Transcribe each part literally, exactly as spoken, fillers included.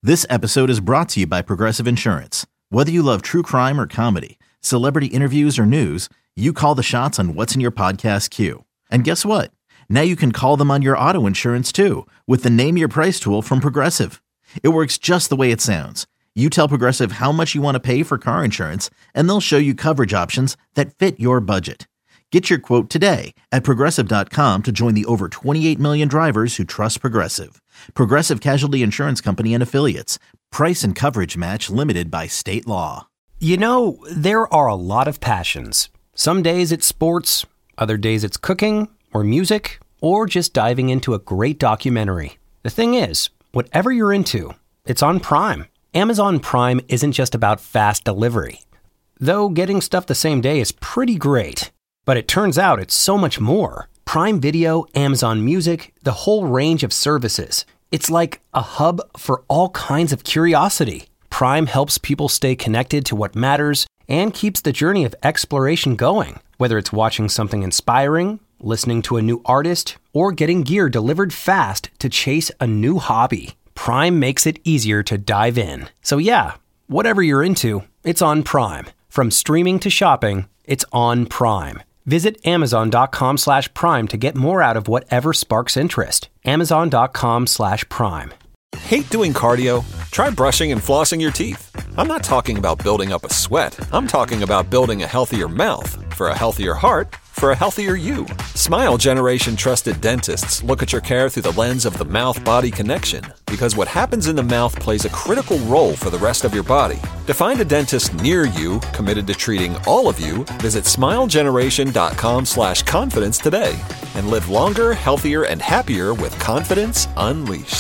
This episode is brought to you by Progressive Insurance. Whether you love true crime or comedy, celebrity interviews or news, you call the shots on what's in your podcast queue. And guess what? Now you can call them on your auto insurance too with the Name Your Price tool from Progressive. It works just the way it sounds. You tell Progressive how much you want to pay for car insurance, and they'll show you coverage options that fit your budget. Get your quote today at Progressive dot com to join the over twenty-eight million drivers who trust Progressive. Progressive Casualty Insurance Company and Affiliates. Price and coverage match limited by state law. You know, there are a lot of passions. Some days it's sports, other days it's cooking or music, or just diving into a great documentary. The thing is, whatever you're into, it's on Prime. Amazon Prime isn't just about fast delivery. Though getting stuff the same day is pretty great. But it turns out it's so much more. Prime Video, Amazon Music, the whole range of services. It's like a hub for all kinds of curiosity. Prime helps people stay connected to what matters and keeps the journey of exploration going. Whether it's watching something inspiring, listening to a new artist, or getting gear delivered fast to chase a new hobby, Prime makes it easier to dive in. So yeah, whatever you're into, it's on Prime. From streaming to shopping, it's on Prime. Visit Amazon.com slash Prime to get more out of whatever sparks interest. Amazon.com slash Prime. Hate doing cardio? Try brushing and flossing your teeth. I'm not talking about building up a sweat. I'm talking about building a healthier mouth. For a healthier heart, for a healthier you. Smile Generation trusted dentists look at your care through the lens of the mouth-body connection, because what happens in the mouth plays a critical role for the rest of your body. To find a dentist near you committed to treating all of you, visit smilegeneration.com slash confidence today and live longer, healthier, and happier with confidence unleashed.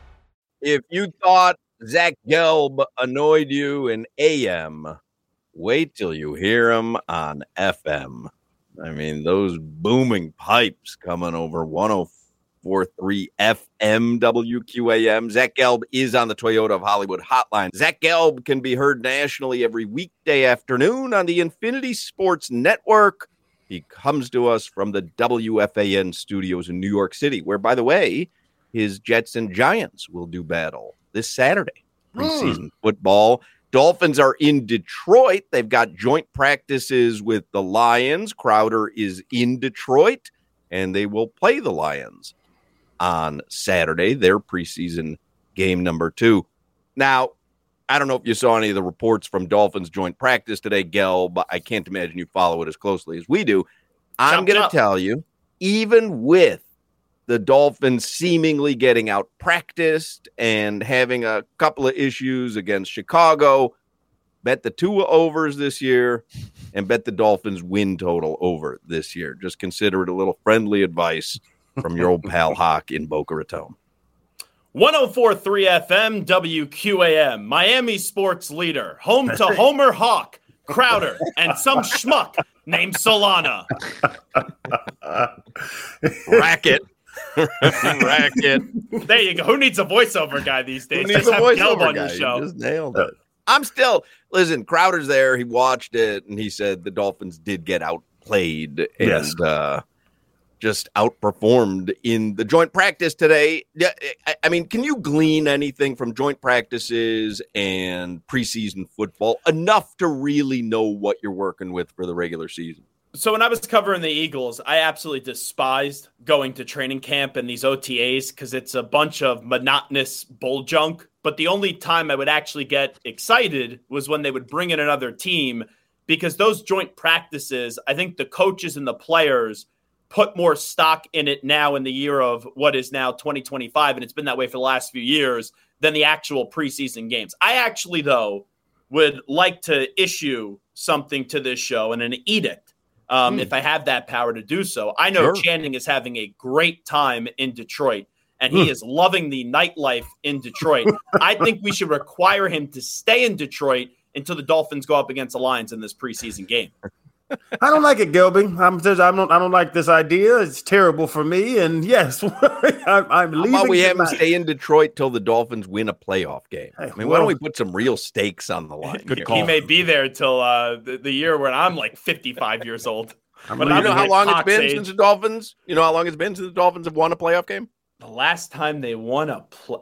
If you thought Zach Gelb annoyed you in A M, wait till you hear him on F M. I mean, those booming pipes coming over one oh four point three F M W Q A M. Zach Gelb is on the Toyota of Hollywood hotline. Zach Gelb can be heard nationally every weekday afternoon on the Infinity Sports Network. He comes to us from the W F A N studios in New York City, where, by the way, his Jets and Giants will do battle this Saturday. Preseason mm. football. Dolphins are in Detroit. They've got joint practices with the Lions. Crowder is in Detroit, and they will play the Lions on Saturday, their preseason game number two. Now, I don't know if you saw any of the reports from Dolphins joint practice today, Gel, but I can't imagine you follow it as closely as we do. I'm going to tell you, even with the Dolphins seemingly getting out practiced and having a couple of issues against Chicago, bet the Tua overs this year and bet the Dolphins win total over this year. Just consider it a little friendly advice from your old pal Hawk in Boca Raton. one oh four point three F M W Q A M, Miami sports leader, home to Homer Hawk, Crowder, and some schmuck named Solana. Racket. Racket. There you go. Who needs a voiceover guy these days? Who needs a voiceover on guy? your show. You just nailed it. I'm still listen. Crowder's there. He watched it and he said the Dolphins did get outplayed and yes. uh, just outperformed in the joint practice today. Yeah, I, I mean, can you glean anything from joint practices and preseason football enough to really know what you're working with for the regular season? So when I was covering the Eagles, I absolutely despised going to training camp and these O T As because it's a bunch of monotonous bull junk. But the only time I would actually get excited was when they would bring in another team, because those joint practices, I think the coaches and the players put more stock in it now in the year of what is now twenty twenty-five, and it's been that way for the last few years, than the actual preseason games. I actually, though, would like to issue something to this show and an edict. Um, mm. If I have that power to do so. I know sure. Channing is having a great time in Detroit, and he mm. is loving the nightlife in Detroit. I think we should require him to stay in Detroit until the Dolphins go up against the Lions in this preseason game. I don't like it, Gelby. I'm just, I don't I don't like this idea. It's terrible for me. And yes, I'm, I'm leaving. How about we have tonight. him stay in Detroit till the Dolphins win a playoff game? Hey, I mean, well, why don't we put some real stakes on the line? Good here? call. He may be there till uh, the, the year when I'm like fifty-five years old. But you know how long it's been age. since the Dolphins? You know how long it's been since the Dolphins have won a playoff game? The last time they won a play.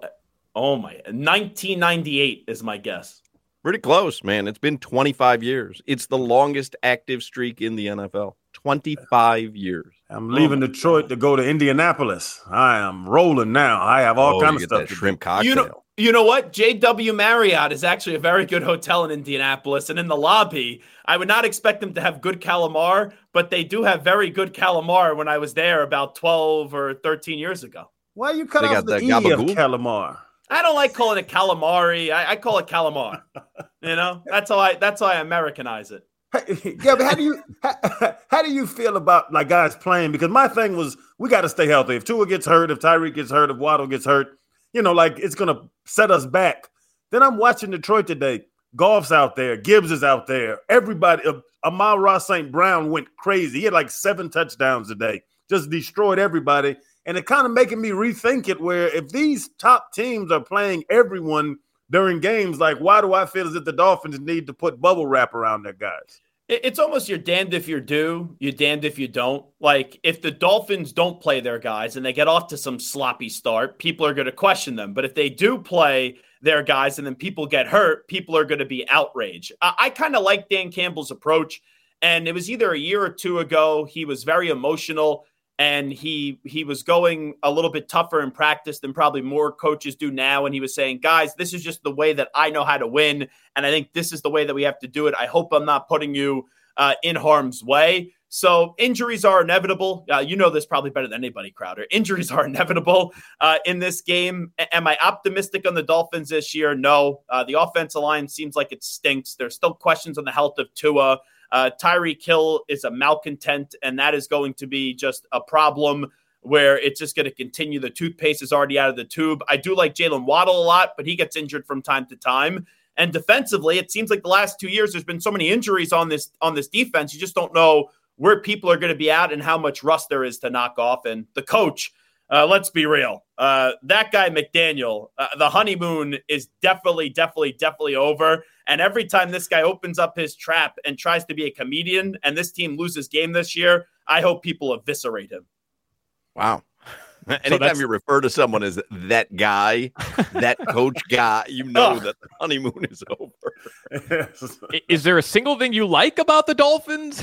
Oh, my. nineteen ninety-eight is my guess. Pretty close, man. It's been twenty-five years. It's the longest active streak in the N F L. twenty-five years. I'm leaving oh Detroit God. to go to Indianapolis. I am rolling now. I have all oh, kinds of stuff. That shrimp cocktail. You know, you know what? J W Marriott is actually a very good hotel in Indianapolis. And in the lobby, I would not expect them to have good calamari, but they do have very good calamari when I was there about twelve or thirteen years ago. Why you cut they off the, the E of calamari? I don't like calling it calamari. I, I call it calamari. You know, that's how I that's how I Americanize it. Yeah, but how do you how, how do you feel about like guys playing? Because my thing was we got to stay healthy. If Tua gets hurt, if Tyreek gets hurt, if Waddle gets hurt, you know, like it's gonna set us back. Then I'm watching Detroit today. Goff's out there, Gibbs is out there. Everybody, uh, Amon-Ra Saint Brown went crazy. He had like seven touchdowns today, just destroyed everybody. And it kind of making me rethink it. Where if these top teams are playing everyone during games, like why do I feel as if the Dolphins need to put bubble wrap around their guys? It's almost you're damned if you do, you're damned if you don't. Like if the Dolphins don't play their guys and they get off to some sloppy start, people are going to question them. But if they do play their guys and then people get hurt, people are going to be outraged. I, I kind of like Dan Campbell's approach. And it was either a year or two ago, he was very emotional. And he he was going a little bit tougher in practice than probably more coaches do now. And he was saying, guys, this is just the way that I know how to win. And I think this is the way that we have to do it. I hope I'm not putting you uh, in harm's way. So injuries are inevitable. Uh, you know this probably better than anybody, Crowder. Injuries are inevitable uh, in this game. A- am I optimistic on the Dolphins this year? No. Uh, the offensive line seems like it stinks. There's still questions on the health of Tua. Uh, Tyreek Hill is a malcontent, and that is going to be just a problem where it's just going to continue. The toothpaste is already out of the tube. I do like Jalen Waddle a lot, but he gets injured from time to time. And defensively, it seems like the last two years there's been so many injuries on this on this defense. You just don't know where people are going to be at and how much rust there is to knock off. And the coach, uh, let's be real, uh, that guy McDaniel, uh, the honeymoon is definitely, definitely, definitely over. And every time this guy opens up his trap and tries to be a comedian and this team loses game this year, I hope people eviscerate him. Wow. Anytime so you refer to someone as that guy, that coach guy, you know that the honeymoon is over. Is there a single thing you like about the Dolphins?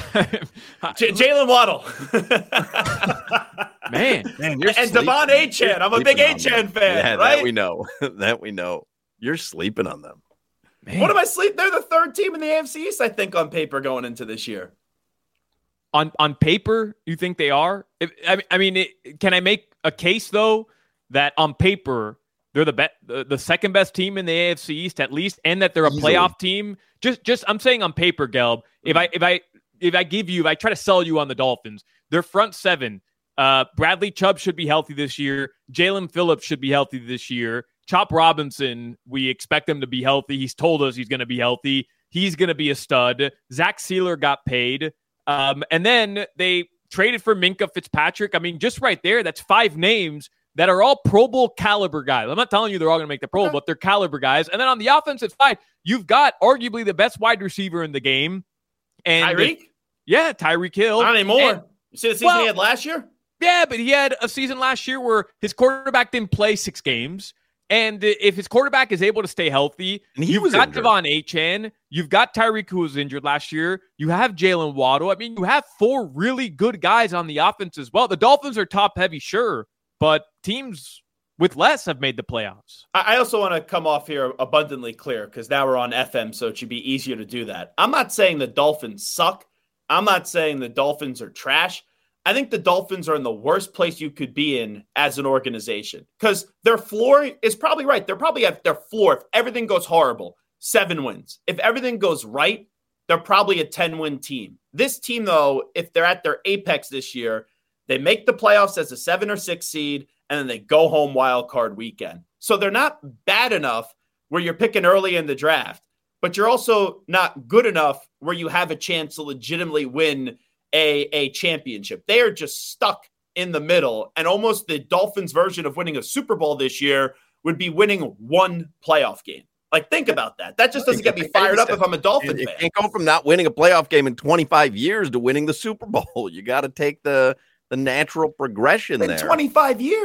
J- Jalen Waddle. Man. Man you're and Devon Achane. I'm a big Achane fan, yeah, right? That we know. That we know. You're sleeping on them. Man. What am I sleeping? They're the third team in the A F C East, I think, on paper going into this year. On on paper, you think they are? If, I, I mean, it, can I make a case, though, that on paper, they're the, be- the the second best team in the A F C East, at least, and that they're a Easily. playoff team? Just, just I'm saying on paper, Gelb, if I if I if I give you, if I try to sell you on the Dolphins, their front seven, uh, Bradley Chubb should be healthy this year. Jalen Phillips should be healthy this year. Chop Robinson, we expect him to be healthy. He's told us he's going to be healthy. He's going to be a stud. Zach Sealer got paid. Um, and then they traded for Minkah Fitzpatrick. I mean, just right there, that's five names that are all Pro Bowl caliber guys. I'm not telling you they're all going to make the Pro Bowl, but they're caliber guys. And then on the offensive side, you've got arguably the best wide receiver in the game. And Tyreek? Yeah, Tyreek Hill. Not anymore. And, you see the season well, he had last year? Yeah, but he had a season last year where his quarterback didn't play six games. And if his quarterback is able to stay healthy, and he you've was got injured. Devon Achane, you've got Tyreek who was injured last year, you have Jalen Waddle. I mean, you have four really good guys on the offense as well. The Dolphins are top heavy, sure, but teams with less have made the playoffs. I also want to come off here abundantly clear because now we're on F M, so it should be easier to do that. I'm not saying the Dolphins suck. I'm not saying the Dolphins are trash. I think the Dolphins are in the worst place you could be in as an organization because their floor is probably right. They're probably at their floor. If everything goes horrible, seven wins. If everything goes right, they're probably a ten-win team. This team, though, if they're at their apex this year, they make the playoffs as a seven or six seed, and then they go home wild card weekend. So they're not bad enough where you're picking early in the draft, but you're also not good enough where you have a chance to legitimately win A, a championship. They are just stuck in the middle, and almost the Dolphins version of winning a Super Bowl this year would be winning one playoff game. Like, think about that. That just doesn't get me fired up if I'm a Dolphin you fan. You can't go from not winning a playoff game in twenty-five years to winning the Super Bowl. You got to take the the natural progression in there. twenty-five years.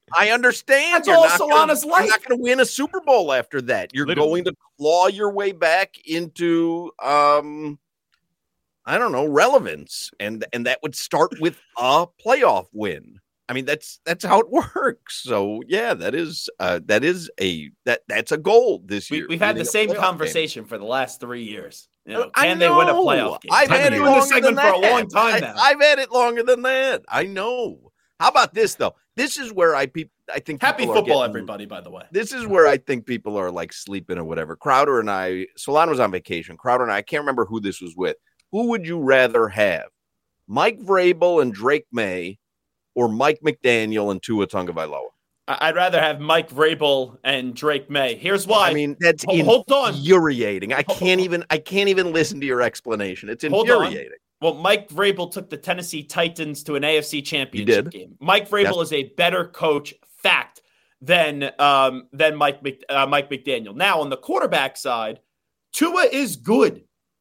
I understand. That's you're all not Solana's gonna, life. You're not going to win a Super Bowl after that. You're Literally. going to claw your way back into, um, I don't know, relevance, and and that would start with a playoff win. I mean, that's that's how it works. So yeah, that is uh, that is a that that's a goal this We, year. we've had winning the a same playoff conversation for the last three years. You know, I can they win a know. playoff game? I've I've had been it doing longer this segment than for a that. long time I, now. I've had it longer than that. I know. How about this though? This is where I pe- I think Happy people are football, getting- everybody, by the way. This is where I think people are like sleeping or whatever. Crowder and I, Solana was on vacation. Crowder and I, I can't remember who this was with. Who would you rather have? Mike Vrabel and Drake May, or Mike McDaniel and Tua Tagovailoa? I- I'd rather have Mike Vrabel and Drake May. Here's why. I mean, that's Ho- hold on. infuriating. I can't even I can't even listen to your explanation. It's Hold on. infuriating. Well, Mike Vrabel took the Tennessee Titans to an A F C championship did. game. Mike Vrabel Yes. is a better coach, fact, than um, than Mike Mc, uh, Mike McDaniel. Now, on the quarterback side, Tua is good.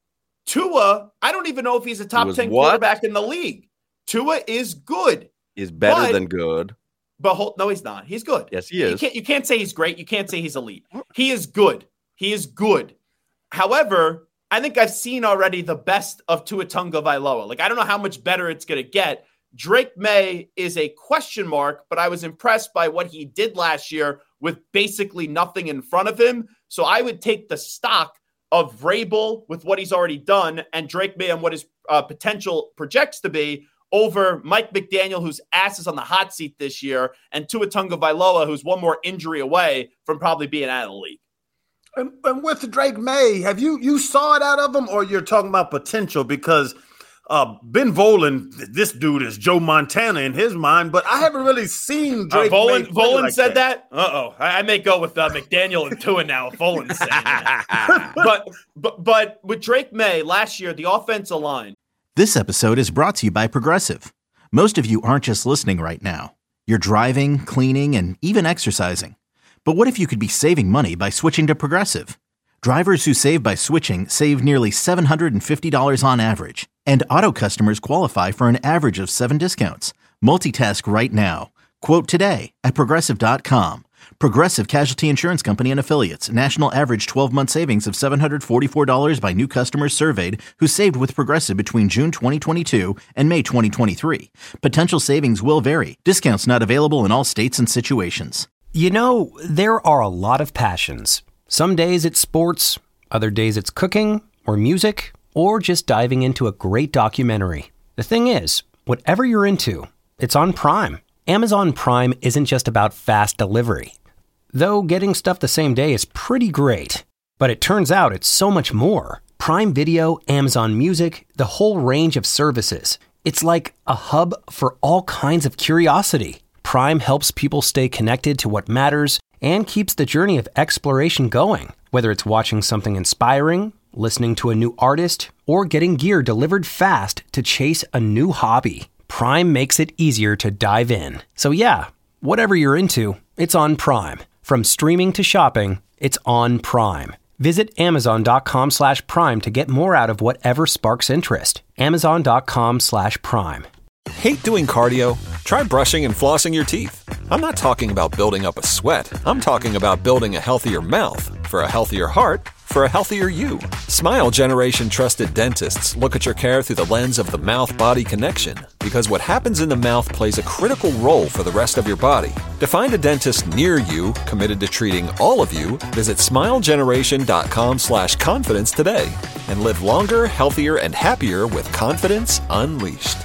Tua, I don't even know if he's a top Tua's ten what? quarterback in the league. Tua is good, Is better But- than good. but hold, no, he's not. He's good. Yes, he You is. can't, you can't say he's great. You can't say he's elite. He is good. He is good. However, I think I've seen already the best of Tua Tagovailoa. Like, I don't know how much better it's going to get. Drake May is a question mark, but I was impressed by what he did last year with basically nothing in front of him. So I would take the stock of Vrabel with what he's already done and Drake May and what his uh, potential projects to be over Mike McDaniel, whose ass is on the hot seat this year, and Tua Tagovailoa, who's one more injury away from probably being out of the league. And, and with Drake May, have you you saw it out of him, or you're talking about potential? Because uh, Ben Volen, this dude is Joe Montana in his mind, but I haven't really seen Uh, Drake Volen, May play Volen like said that. Uh oh, I, I may go with uh, McDaniel and Tua now. If Volen's saying that. but but but with Drake May last year, the offensive line. This episode is brought to you by Progressive. Most of you aren't just listening right now. You're driving, cleaning, and even exercising. But what if you could be saving money by switching to Progressive? Drivers who save by switching save nearly seven hundred fifty dollars on average. And auto customers qualify for an average of seven discounts. Multitask right now. Quote today at Progressive dot com. Progressive Casualty Insurance Company and Affiliates. National average twelve-month savings of seven hundred forty-four dollars by new customers surveyed who saved with Progressive between June twenty twenty-two and May twenty twenty-three. Potential savings will vary. Discounts not available in all states and situations. You know, there are a lot of passions. Some days it's sports, other days it's cooking or music, or just diving into a great documentary. The thing is, whatever you're into, it's on Prime. Amazon Prime isn't just about fast delivery. Though getting stuff the same day is pretty great. But it turns out it's so much more. Prime Video, Amazon Music, the whole range of services. It's like a hub for all kinds of curiosity. Prime helps people stay connected to what matters and keeps the journey of exploration going. Whether it's watching something inspiring, listening to a new artist, or getting gear delivered fast to chase a new hobby, Prime makes it easier to dive in. So yeah, whatever you're into, it's on Prime. From streaming to shopping, it's on Prime. Visit Amazon.com slash Prime to get more out of whatever sparks interest. Amazon.com slash Prime. Hate doing cardio? Try brushing and flossing your teeth. I'm not talking about building up a sweat. I'm talking about building a healthier mouth. For a healthier heart, for a healthier you. Smile Generation trusted dentists look at your care through the lens of the mouth-body connection, because what happens in the mouth plays a critical role for the rest of your body. To find a dentist near you committed to treating all of you, visit smilegeneration.com slash confidence today and live longer, healthier, and happier with confidence unleashed.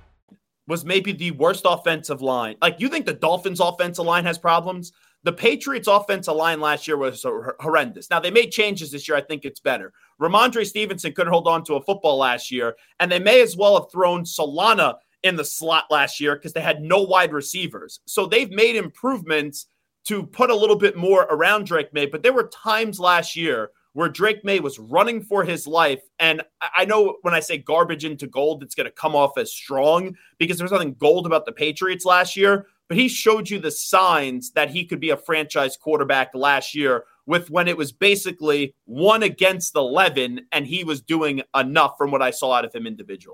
Was maybe the worst offensive line. Like, you think the Dolphins' offensive line has problems? The Patriots' offensive line last year was horrendous. Now, they made changes this year. I think it's better. Ramondre Stevenson couldn't hold on to a football last year, and they may as well have thrown Solana in the slot last year because they had no wide receivers. So they've made improvements to put a little bit more around Drake May, but there were times last year where Drake May was running for his life. And I know when I say garbage into gold, it's going to come off as strong because there's nothing gold about the Patriots last year. But he showed you the signs that he could be a franchise quarterback last year with when it was basically one against eleven, and he was doing enough from what I saw out of him individually.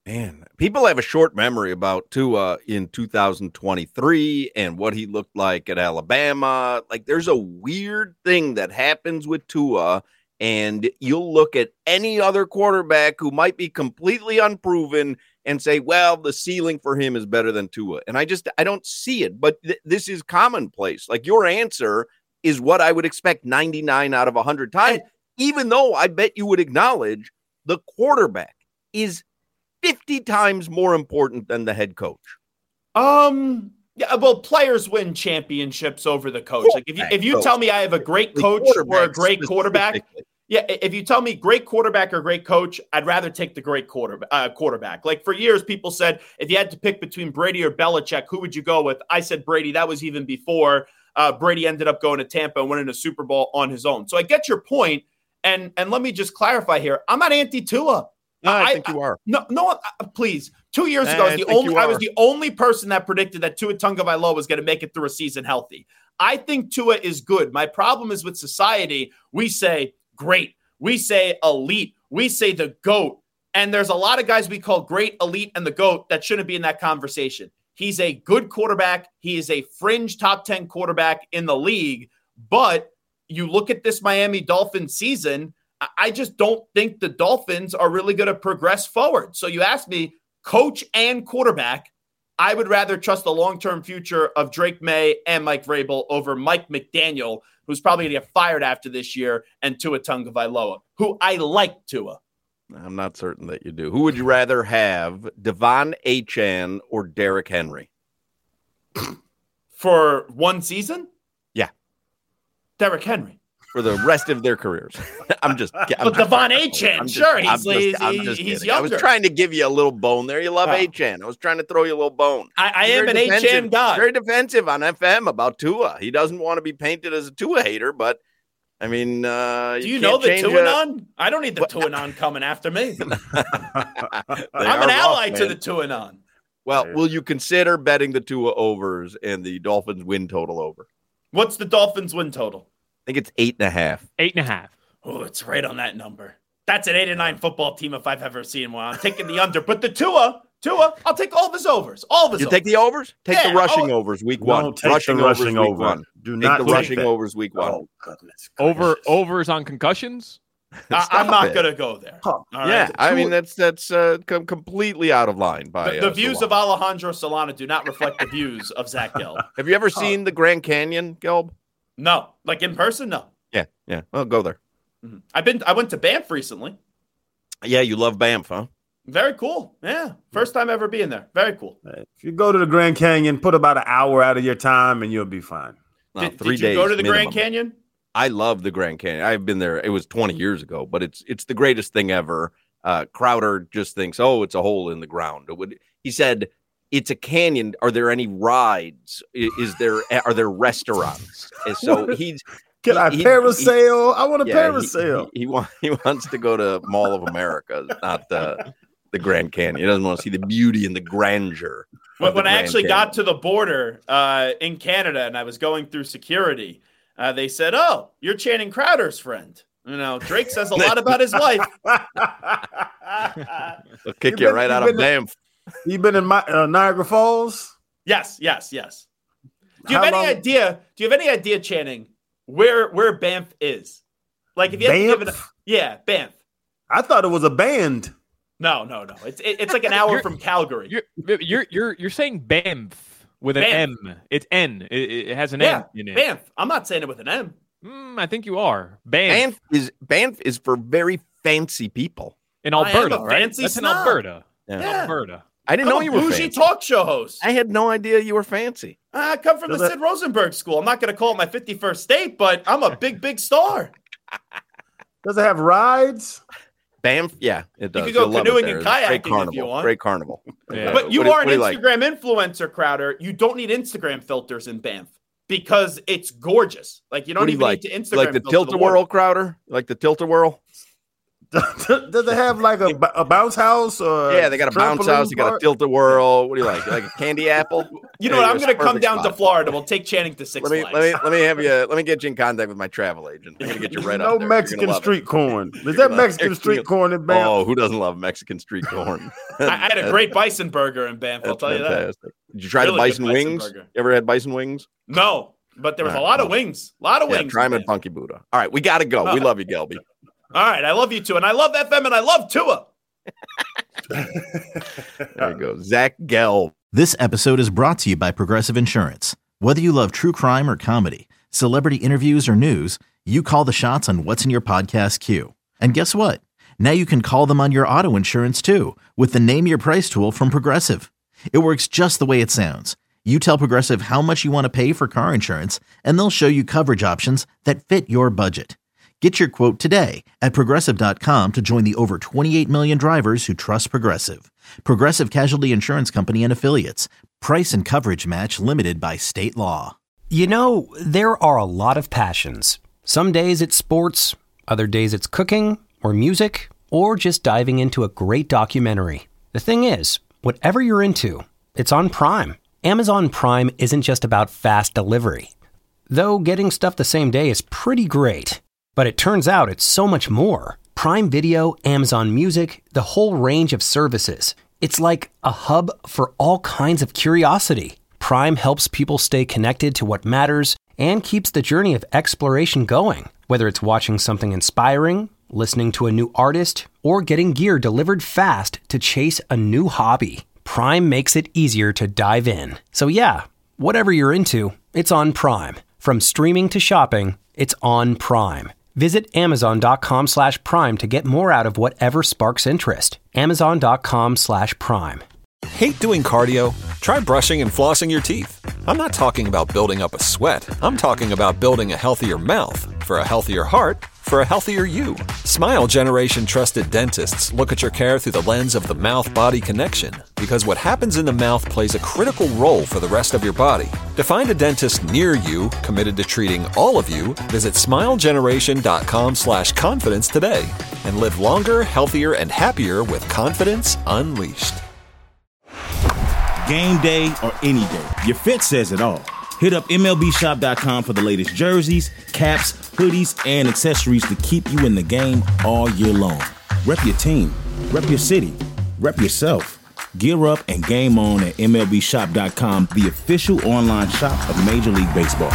Man, people have a short memory about Tua in two thousand twenty-three and what he looked like at Alabama. Like, there's a weird thing that happens with Tua, and you'll look at any other quarterback who might be completely unproven and say, well, the ceiling for him is better than Tua. And I just, I don't see it, but th- this is commonplace. Like, your answer is what I would expect ninety-nine out of one hundred times, even though I bet you would acknowledge the quarterback is fifty times more important than the head coach. Um, yeah, well, players win championships over the coach. Like if you if you tell me I have a great coach or a great quarterback, yeah, if you tell me great quarterback or great coach, I'd rather take the great quarterback. Uh, quarterback. Like for years, people said if you had to pick between Brady or Belichick, who would you go with? I said Brady. That was even before uh, Brady ended up going to Tampa and winning a Super Bowl on his own. So I get your point, and and let me just clarify here. I'm not anti-Tua. No, I, I think you are. No, no, uh, please. Two years ago, I was the only I was the only person that predicted that Tua Tagovailoa was going to make it through a season healthy. I think Tua is good. My problem is with society. We say great, we say elite, we say the GOAT, and there's a lot of guys we call great, elite, and the GOAT that shouldn't be in that conversation. He's a good quarterback. He is a fringe top ten quarterback in the league. But you look at this Miami Dolphins season, I just don't think the Dolphins are really going to progress forward. So you ask me, coach and quarterback, I would rather trust the long-term future of Drake May and Mike Vrabel over Mike McDaniel, who's probably going to get fired after this year, and Tua Tagovailoa, who I like Tua. I'm not certain that you do. Who would you rather have, Devon Achane or Derrick Henry? For one season? Yeah. Derrick Henry. For the rest of their careers. I'm just I'm But Devon Achane, sure, he's, he's, he's, he's younger. I was trying to give you a little bone there. You love oh. Achane. I was trying to throw you a little bone. I, I am an Achane guy. Very defensive on F M about Tua. He doesn't want to be painted as a Tua hater, but I mean, uh, do you, you know the Tuanon? A... I don't need the Tuanon coming after me. I'm an ally rough, to the Tuanon. Well, will you consider betting the Tua overs and the Dolphins win total over? What's the Dolphins win total? I think it's eight and a half. Eight and a half. Oh, it's right on that number. That's an eight and nine football team if I've ever seen one. I'm taking the under, but the Tua, Tua, I'll take all of his overs. All of his. You overs. take the overs? Take yeah, the rushing I'll, overs week no, one. Take rushing the rushing overs over. week one. Do take not the take rushing that. overs week one. Oh, goodness. Over overs on concussions. I, I'm not going to go there. Huh. Yeah, right? I mean that's that's uh, com- completely out of line by the, the uh, views Solana. of Alejandro Solana do not reflect the views of Zach Gelb. Have you ever huh. seen the Grand Canyon, Gelb? No, like in person, no. Yeah, yeah. Well, go there. Mm-hmm. I've been. I went to Banff recently. Yeah, you love Banff, huh? Very cool. Yeah, first time ever being there. Very cool. If you go to the Grand Canyon, put about an hour out of your time, and you'll be fine. No, did, three did you days go to the minimum. Grand Canyon? I love the Grand Canyon. I've been there. It was twenty years ago, but it's it's the greatest thing ever. Uh, Crowder just thinks, oh, it's a hole in the ground. It would, he said, it's a canyon. Are there any rides? Is, is there are there restaurants? And so he's. Can I he, parasail? He, I want to yeah, parasail. He, he, he, want, he wants to go to Mall of America, not the, the Grand Canyon. He doesn't want to see the beauty and the grandeur. When, when I actually Canyon. got to the border uh, in Canada and I was going through security, uh, they said, oh, you're Channing Crowder's friend. You know, Drake says a lot about his life. They'll kick you, you been, right out of Banff. You been in my, uh, Niagara Falls? Yes, yes, yes. Do you How have any long? idea? Do you have any idea, Channing, where where Banff is? Like, if you Banff? have to give it, a, yeah, Banff. I thought it was a band. No, no, no. It's it, it's like an hour from Calgary. You're you're you're you're saying Banff with an Banff. M. It's N. It, it has an yeah, N in it. Banff. I'm not saying it with an M. Mm, I think you are. Banff. Banff is Banff is for very fancy people In Alberta, I am a right? fancy That's snob. in Alberta. Yeah. Yeah. Alberta. I didn't I'm know a you were bougie fancy. talk show host. I had no idea you were fancy. I come from Does the that- Sid Rosenberg School. I'm not going to call it my fifty-first state, but I'm a big, big star. Does it have rides? Banff, yeah, it does. You could go You'll love it canoeing there. and It's a great kayaking if carnival. you want. Great carnival. Yeah. But you What do- are an what do you like? Instagram influencer, Crowder. You don't need Instagram filters in Banff because it's gorgeous. Like, you don't What do you even like? need to You Instagram like the filter the water. tilt-a-whirl, Crowder? You like the tilt-a-whirl? Does it have like a, a bounce house? Or yeah, they got a bounce house. They got a tilt-a-whirl. What do you like? You like a candy apple? You know There what? I'm go. going to come down Perfect to Florida. We'll take Channing to Six Let me Flags. let me let me have you. Let me get you in contact with my travel agent. I'm gonna get you right no up there. Mexican street it. corn. Is You're that gonna- Mexican street corn in Banff? Oh, who doesn't love Mexican street corn? I, I had a great bison burger in Banff. I'll That's tell you that. fantastic. Did you try Really the bison good bison wings? burger. You ever had bison wings? No, but there was a All lot right, of wings. A lot of Yeah, wings. try in them at Banff. Funky Buddha. All right, we got to go. We Oh. love you, Gelby. All right, I love you too, and I love F M, and I love Tua. There you go, Zach Gelb. This episode is brought to you by Progressive Insurance. Whether you love true crime or comedy, celebrity interviews or news, you call the shots on what's in your podcast queue. And guess what? Now you can call them on your auto insurance too with the Name Your Price tool from Progressive. It works just the way it sounds. You tell Progressive how much you want to pay for car insurance, and they'll show you coverage options that fit your budget. Get your quote today at Progressive dot com to join the over twenty-eight million drivers who trust Progressive. Progressive Casualty Insurance Company and Affiliates. Price and coverage match limited by state law. You know, there are a lot of passions. Some days it's sports, other days it's cooking or music, or just diving into a great documentary. The thing is, whatever you're into, it's on Prime. Amazon Prime isn't just about fast delivery. Though getting stuff the same day is pretty great. But it turns out it's so much more. Prime Video, Amazon Music, the whole range of services. It's like a hub for all kinds of curiosity. Prime helps people stay connected to what matters and keeps the journey of exploration going. Whether it's watching something inspiring, listening to a new artist, or getting gear delivered fast to chase a new hobby, Prime makes it easier to dive in. So yeah, whatever you're into, it's on Prime. From streaming to shopping, it's on Prime. Visit Amazon.com slash Prime to get more out of whatever sparks interest. Amazon.com slash Prime. Hate doing cardio? Try brushing and flossing your teeth. I'm not talking about building up a sweat. I'm talking about building a healthier mouth. For a healthier heart, for a healthier you. Smile Generation trusted dentists look at your care through the lens of the mouth-body connection, because what happens in the mouth plays a critical role for the rest of your body. To find a dentist near you committed to treating all of you, visit smilegeneration.com slash confidence today and live longer, healthier, and happier with confidence unleashed. Game day or any day, your fit says it all. Hit up M L B shop dot com for the latest jerseys, caps, hoodies, and accessories to keep you in the game all year long. Rep your team, rep your city, rep yourself. Gear up and game on at M L B shop dot com, the official online shop of Major League Baseball.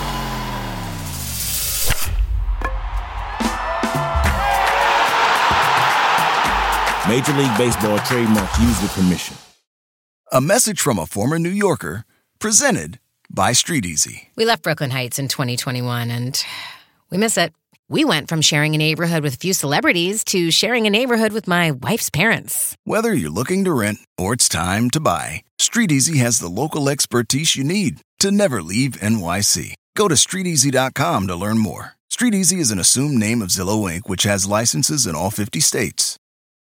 Major League Baseball trademarks used with permission. A message from a former New Yorker, presented by Street Easy. We left Brooklyn Heights in twenty twenty-one, and we miss it. We went from sharing a neighborhood with a few celebrities to sharing a neighborhood with my wife's parents. Whether you're looking to rent or it's time to buy, Street Easy has the local expertise you need to never leave N Y C. Go to street easy dot com to learn more. Street Easy is an assumed name of Zillow Incorporated, which has licenses in all fifty states.